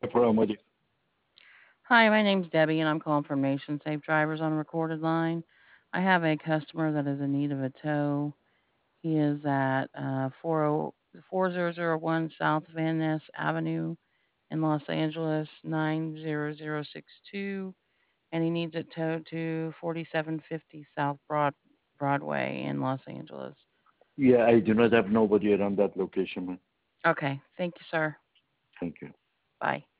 Yeah, no problem. What is? Hi, my name's Debbie, and I'm calling from Nation Safe Drivers on a recorded line. I have a customer that is in need of a tow. He is at 4001 South Van Ness Avenue in Los Angeles 90062, and he needs it towed to 4750 South Broadway in Los Angeles. Yeah, I do not have nobody around that location, man. Okay, thank you, sir. Thank you. Bye.